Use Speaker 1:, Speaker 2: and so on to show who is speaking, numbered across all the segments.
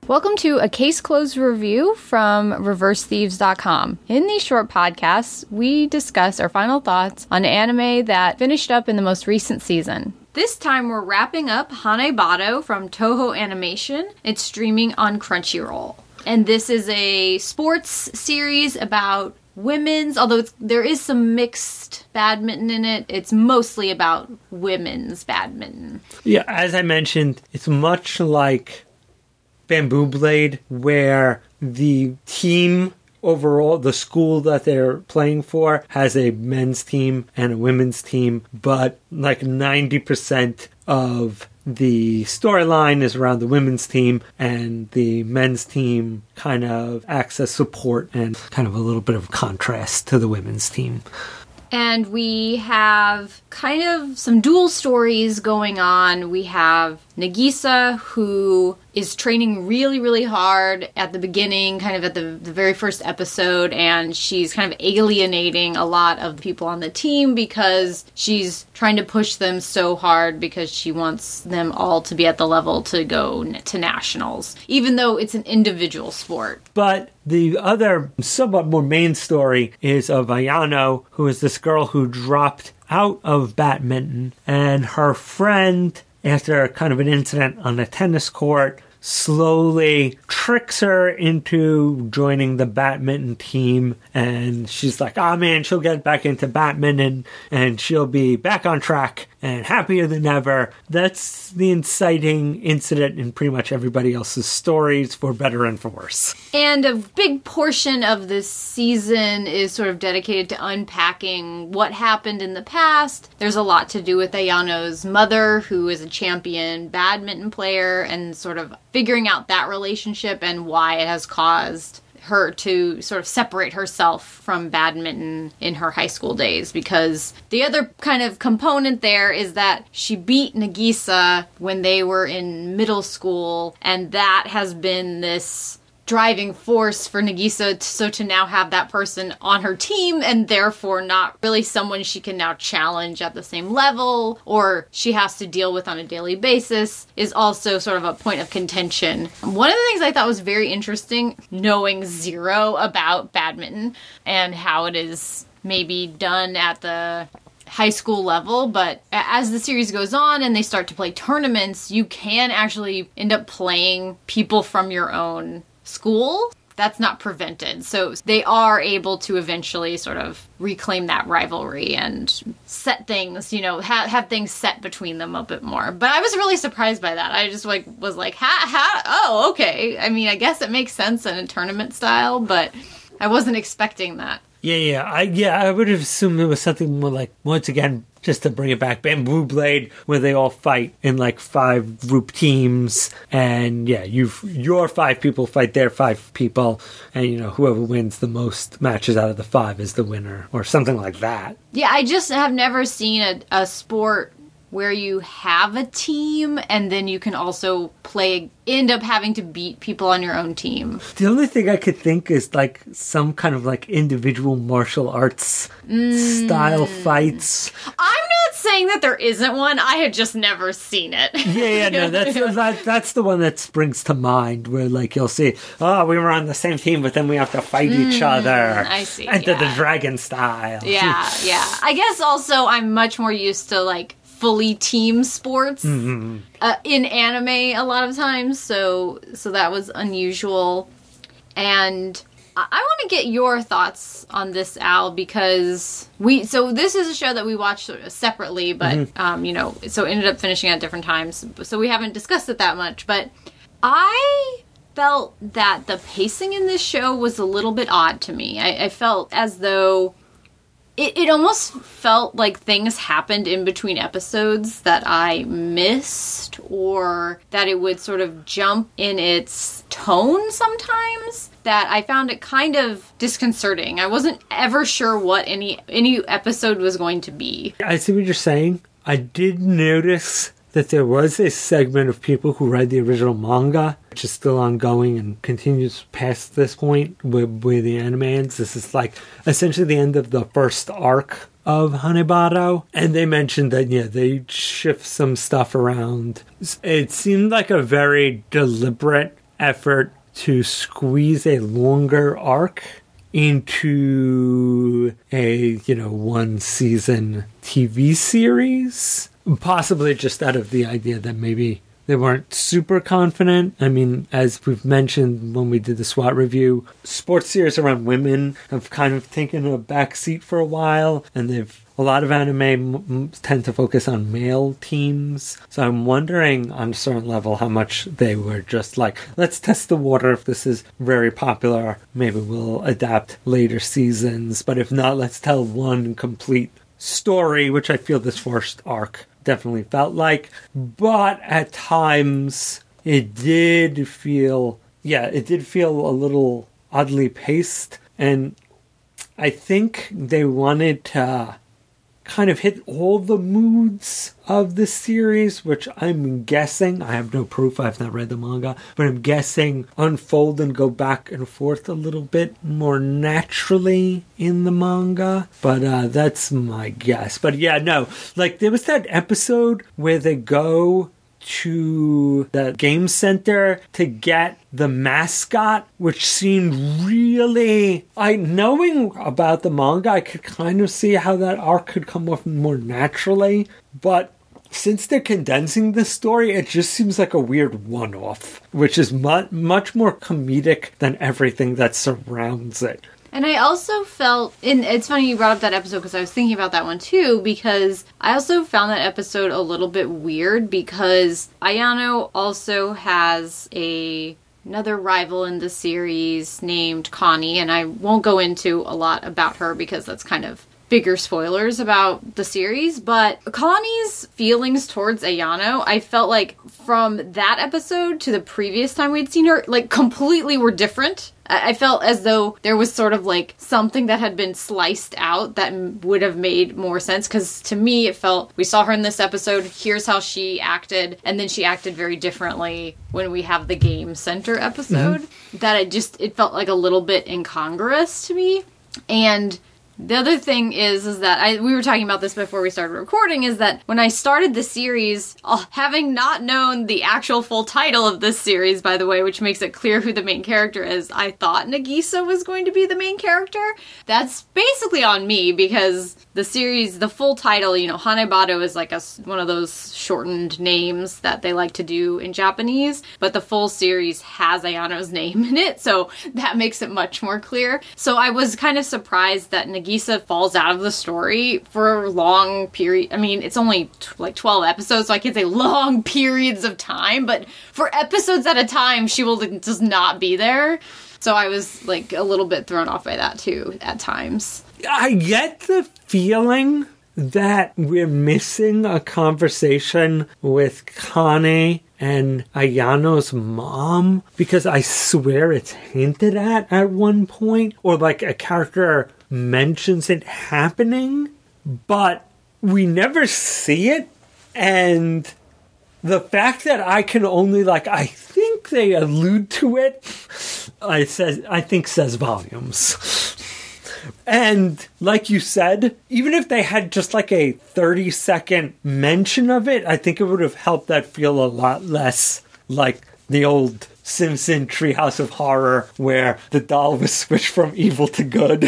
Speaker 1: Welcome to a Case Closed review from ReverseThieves.com. In these short podcasts, we discuss our final thoughts on anime that finished up in the most recent season. This time we're wrapping up Hanebado from Toho Animation. It's streaming on Crunchyroll. And this is a sports series about women's, although there is some mixed badminton in it. It's mostly about women's badminton.
Speaker 2: Yeah, as I mentioned, it's much like Bamboo Blade, where the team overall, the school that they're playing for, has a men's team and a women's team, but like 90% of the storyline is around the women's team, and the men's team kind of acts as support and kind of a little bit of contrast to the women's team.
Speaker 1: And we have kind of some dual stories going on. We have Nagisa, who is training really, really hard at the beginning, kind of at the very first episode, and she's kind of alienating a lot of the people on the team because she's trying to push them so hard because she wants them all to be at the level to go to nationals, even though it's an individual sport.
Speaker 2: But the other somewhat more main story is of Ayano, who is this girl who dropped out of badminton, and her friend, after kind of an incident on a tennis court, slowly tricks her into joining the badminton team, and she's like, oh man, she'll get back into badminton and she'll be back on track and happier than ever. That's the inciting incident in pretty much everybody else's stories, for better and for worse.
Speaker 1: And a big portion of this season is sort of dedicated to unpacking what happened in the past. There's a lot to do with Ayano's mother, who is a champion badminton player, and sort of figuring out that relationship and why it has caused her to sort of separate herself from badminton in her high school days. Because the other kind of component there is that she beat Nagisa when they were in middle school, and that has been this driving force for Nagisa to now have that person on her team, and therefore not really someone she can now challenge at the same level or she has to deal with on a daily basis, is also sort of a point of contention. One of the things I thought was very interesting, knowing zero about badminton and how it is maybe done at the high school level, but as the series goes on and they start to play tournaments, you can actually end up playing people from your own school. That's not prevented. So they are able to eventually sort of reclaim that rivalry and set things, have things set between them a bit more. But I was really surprised by that. I just was like, oh, okay. I mean, I guess it makes sense in a tournament style, but I wasn't expecting that.
Speaker 2: I would have assumed it was something more like, once again, just to bring it back, Bamboo Blade, where they all fight in like 5 group teams, and your 5 people fight their 5 people, and whoever wins the most matches out of the 5 is the winner, or something like that.
Speaker 1: Yeah, I just have never seen a sport where you have a team and then you can also end up having to beat people on your own team.
Speaker 2: The only thing I could think is like some kind of like individual martial arts style fights.
Speaker 1: I'm not saying that there isn't one. I had just never seen it.
Speaker 2: That's the one that springs to mind, where like you'll see, we were on the same team, but then we have to fight each other.
Speaker 1: I see.
Speaker 2: Enter the dragon style.
Speaker 1: Yeah. I guess also I'm much more used to like fully team sports in anime a lot of times, so that was unusual. And I want to get your thoughts on this, Al, because this is a show that we watched separately, but so ended up finishing at different times, so we haven't discussed it that much. But I felt that the pacing in this show was a little bit odd to me. I felt as though it almost felt like things happened in between episodes that I missed, or that it would sort of jump in its tone sometimes, that I found it kind of disconcerting. I wasn't ever sure what any episode was going to be.
Speaker 2: I see what you're saying. I did notice that there was a segment of people who read the original manga, which is still ongoing and continues past this point where the anime ends. This is like essentially the end of the first arc of Hanebado. And they mentioned that, they shift some stuff around. It seemed like a very deliberate effort to squeeze a longer arc into a, one season TV series. Possibly just out of the idea that maybe they weren't super confident. I mean, as we've mentioned when we did the SWAT review, sports series around women have kind of taken a back seat for a while, and a lot of anime tend to focus on male teams. So I'm wondering on a certain level how much they were just like, let's test the water. If this is very popular, maybe we'll adapt later seasons. But if not, let's tell one complete story, which I feel this first arc definitely felt like. But at times it did feel a little oddly paced, and I think they wanted to kind of hit all the moods of the series, which I'm guessing, I have no proof, I've not read the manga, but I'm guessing unfold and go back and forth a little bit more naturally in the manga. But that's my guess. But yeah, no, like there was that episode where they go to the game center to get the mascot, which seemed really, knowing about the manga, I could kind of see how that arc could come off more naturally, but since they're condensing this story, it just seems like a weird one-off, which is much more comedic than everything that surrounds it.
Speaker 1: And I also felt, and it's funny you brought up that episode because I was thinking about that one too, because I also found that episode a little bit weird because Ayano also has another rival in the series named Connie, and I won't go into a lot about her because that's kind of bigger spoilers about the series, but Connie's feelings towards Ayano, I felt like from that episode to the previous time we'd seen her, like completely were different. I felt as though there was sort of like something that had been sliced out that would have made more sense, because to me it felt, we saw her in this episode, here's how she acted, and then she acted very differently when we have the game center episode, that it felt like a little bit incongruous to me. And the other thing is that we were talking about this before we started recording, is that when I started the series, having not known the actual full title of this series, by the way, which makes it clear who the main character is, I thought Nagisa was going to be the main character. That's basically on me, because the series, the full title, Hanebado is like one of those shortened names that they like to do in Japanese, but the full series has Ayano's name in it, so that makes it much more clear. So I was kind of surprised that Nagisa falls out of the story for a long period. I mean, it's only like 12 episodes, so I can't say long periods of time, but for episodes at a time, she will just not be there. So I was like a little bit thrown off by that too at times.
Speaker 2: I get the feeling that we're missing a conversation with Kane and Ayano's mom, because I swear it's hinted at one point, or like a character mentions it happening, but we never see it. And the fact that I can only I think they allude to it, I think says volumes. And like you said, even if they had just like a 30-second mention of it, I think it would have helped that feel a lot less like the old Simpson Treehouse of Horror where the doll was switched from evil to good.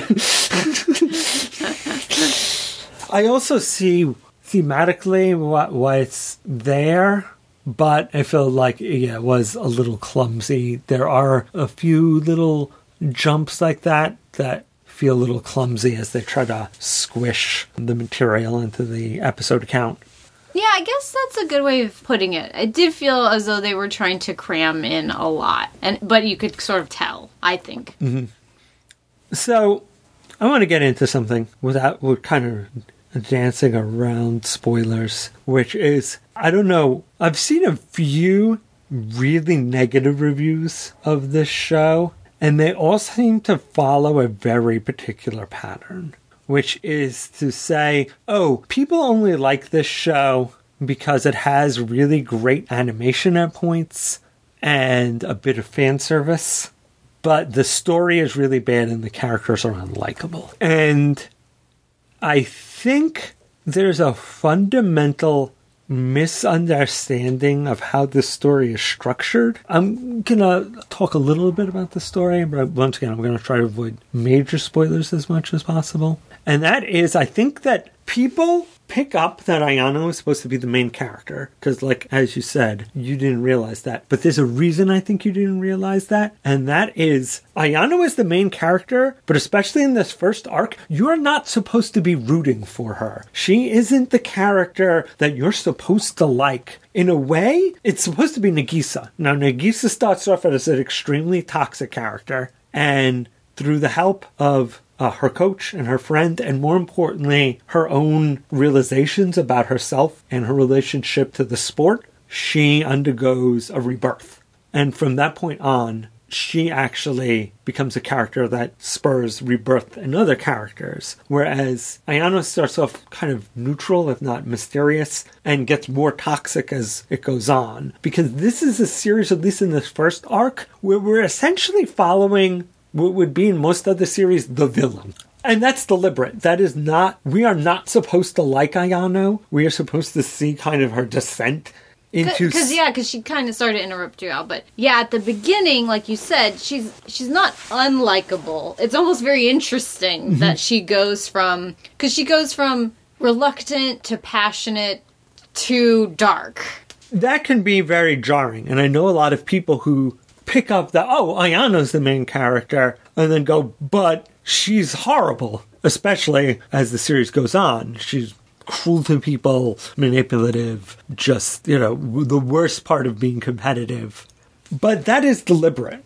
Speaker 2: I also see thematically why it's there, but I feel like it was a little clumsy. There are a few little jumps like that feel a little clumsy as they try to squish the material into the episode count.
Speaker 1: Yeah, I guess that's a good way of putting it. It did feel as though they were trying to cram in a lot, but you could sort of tell, I think.
Speaker 2: Mm-hmm. So, I want to get into something we're kind of dancing around spoilers, which is, I don't know, I've seen a few really negative reviews of this show, and they all seem to follow a very particular pattern, which is to say, people only like this show because it has really great animation at points and a bit of fan service, but the story is really bad and the characters are unlikable. And I think there's a fundamental misunderstanding of how this story is structured. I'm going to talk a little bit about the story, but once again, I'm going to try to avoid major spoilers as much as possible. And that is, I think that people pick up that Ayano is supposed to be the main character. Because, like, as you said, you didn't realize that. But there's a reason I think you didn't realize that. And that is, Ayano is the main character, but especially in this first arc, you're not supposed to be rooting for her. She isn't the character that you're supposed to like. In a way, it's supposed to be Nagisa. Now, Nagisa starts off as an extremely toxic character. And through the help of her coach and her friend, and more importantly, her own realizations about herself and her relationship to the sport, she undergoes a rebirth. And from that point on, she actually becomes a character that spurs rebirth in other characters. Whereas Ayano starts off kind of neutral, if not mysterious, and gets more toxic as it goes on. Because this is a series, at least in this first arc, where we're essentially following what would be in most other series, the villain. And that's deliberate. That is not, we are not supposed to like Ayano. We are supposed to see kind of her descent into...
Speaker 1: Because she kind of started to interrupt you out. But yeah, at the beginning, like you said, she's not unlikable. It's almost very interesting that she goes from... Because she goes from reluctant to passionate to dark.
Speaker 2: That can be very jarring. And I know a lot of people who pick up that, oh, Ayano's the main character, and then go, but she's horrible, especially as the series goes on. She's cruel to people, manipulative, just, the worst part of being competitive. But that is deliberate.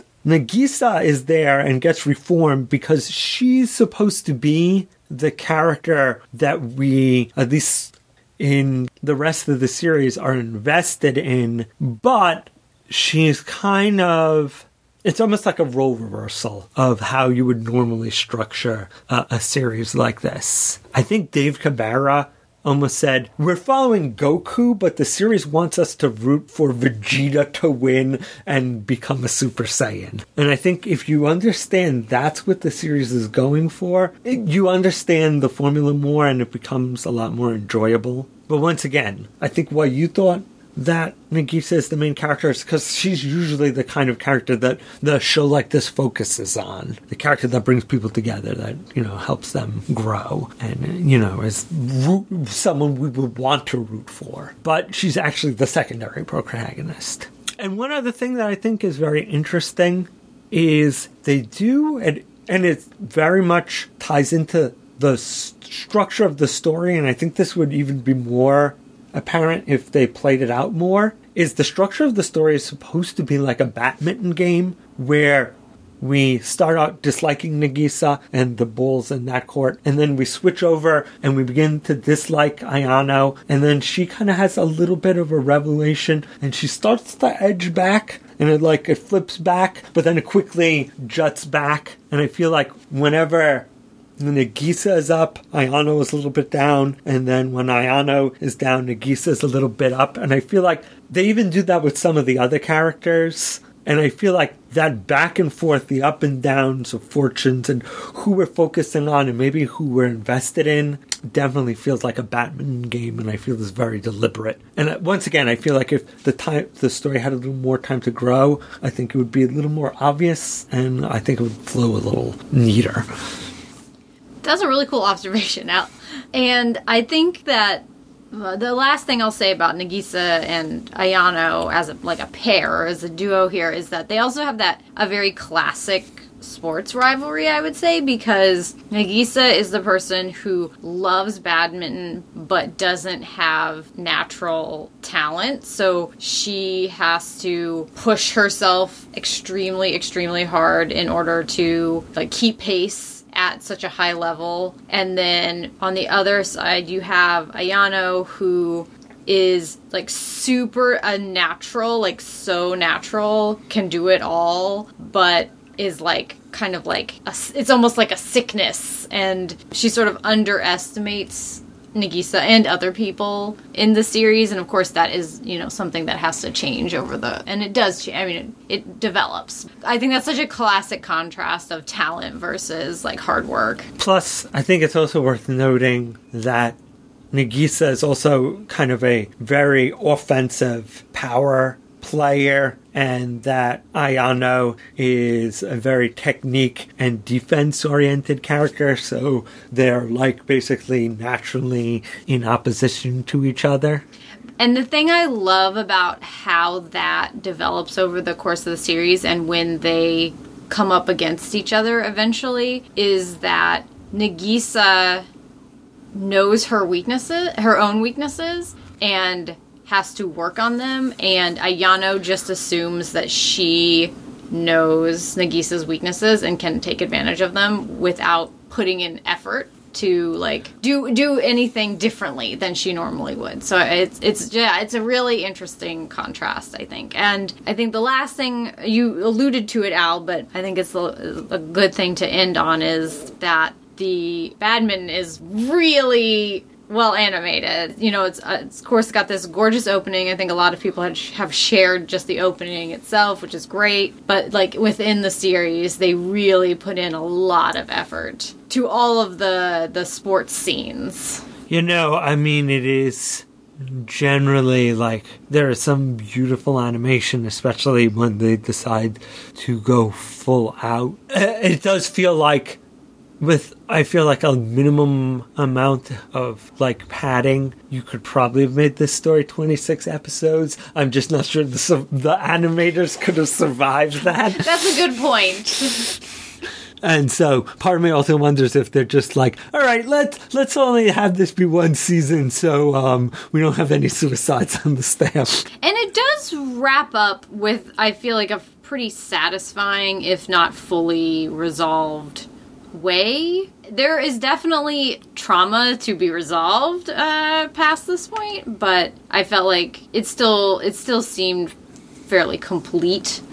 Speaker 2: Nagisa is there and gets reformed because she's supposed to be the character that we, at least in the rest of the series, are invested in, but she's kind of... It's almost like a role reversal of how you would normally structure a series like this. I think Dave Cabrera almost said, we're following Goku, but the series wants us to root for Vegeta to win and become a Super Saiyan. And I think if you understand that's what the series is going for, you understand the formula more and it becomes a lot more enjoyable. But once again, I think what you thought that Nagisa is the main character is because she's usually the kind of character that the show like this focuses on. The character that brings people together, that, helps them grow and, is someone we would want to root for. But she's actually the secondary protagonist. And one other thing that I think is very interesting is they do, and it very much ties into the structure of the story, and I think this would even be more apparent if they played it out more, is the structure of the story is supposed to be like a badminton game where we start out disliking Nagisa and the bulls in that court, and then we switch over and we begin to dislike Ayano, and then she kind of has a little bit of a revelation and she starts to edge back, and it flips back, but then it quickly juts back. And I feel like whenever Nagisa is up, Ayano is a little bit down, and then when Ayano is down, Nagisa is a little bit up. And I feel like they even do that with some of the other characters. And I feel like that back and forth, the up and downs of fortunes and who we're focusing on and maybe who we're invested in, definitely feels like a badminton game, and I feel is very deliberate. And once again, I feel like if the story had a little more time to grow, I think it would be a little more obvious, and I think it would flow a little neater.
Speaker 1: That's a really cool observation, Al. And I think that the last thing I'll say about Nagisa and Ayano as a pair, as a duo here, is that they also have a very classic sports rivalry, I would say, because Nagisa is the person who loves badminton but doesn't have natural talent, so she has to push herself extremely, extremely hard in order to keep pace at such a high level. And then on the other side, you have Ayano, who is super unnatural, so natural, can do it all, but is it's almost like a sickness, and she sort of underestimates Nagisa and other people in the series, and of course that is, something that has to change and it does, it develops. I think that's such a classic contrast of talent versus hard work.
Speaker 2: Plus, I think it's also worth noting that Nagisa is also kind of a very offensive power player, and that Ayano is a very technique and defense oriented character, so they're like basically naturally in opposition to each other.
Speaker 1: And the thing I love about how that develops over the course of the series and when they come up against each other eventually is that Nagisa knows her own weaknesses, and has to work on them, and Ayano just assumes that she knows Nagisa's weaknesses and can take advantage of them without putting in effort to like do anything differently than she normally would. So it's a really interesting contrast, I think. And I think the last thing, you alluded to it, Al, but I think it's a good thing to end on, is that the badminton is really well animated. You know, it's of course got this gorgeous opening. I think a lot of people have shared just the opening itself, which is great. But like within the series, they really put in a lot of effort to all of the sports scenes.
Speaker 2: You know, I mean, it is generally like there is some beautiful animation, especially when they decide to go full out. It does feel like I feel like a minimum amount of like padding, you could probably have made this story 26 episodes. I'm just not sure the animators could have survived that.
Speaker 1: That's a good point.
Speaker 2: And so part of me also wonders if they're just like, all right, let's only have this be one season, so we don't have any suicides on the staff.
Speaker 1: And it does wrap up with, I feel like, a pretty satisfying, if not fully resolved way. There is definitely trauma to be resolved past this point, but I felt like it still seemed fairly complete.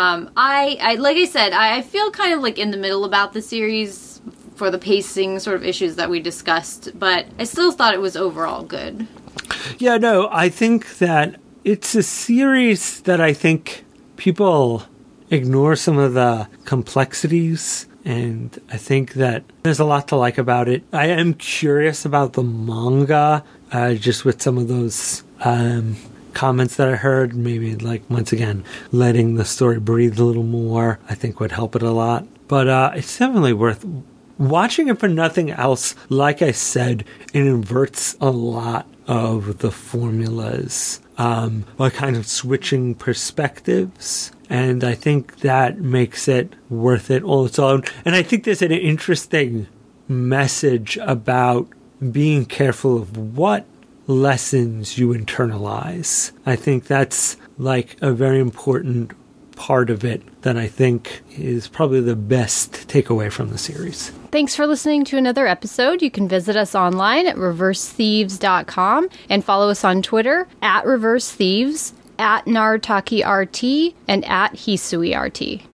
Speaker 1: I like I said, I feel kind of like in the middle about the series for the pacing sort of issues that we discussed, but I still thought it was overall good.
Speaker 2: Yeah, no, I think that it's a series that I think people ignore some of the complexities, and I think that there's a lot to like about it. I am curious about the manga, just with some of those comments that I heard. Maybe, like, once again, letting the story breathe a little more, I think would help it a lot. But it's definitely worth watching it for nothing else. Like I said, it inverts a lot of the formulas by kind of switching perspectives. And I think that makes it worth it all its own. And I think there's an interesting message about being careful of what lessons you internalize. I think that's like a very important part of it that I think is probably the best takeaway from the series.
Speaker 1: Thanks for listening to another episode. You can visit us online at reversethieves.com and follow us on Twitter at reversethieves, at NartakiRT, and at HisuiRT.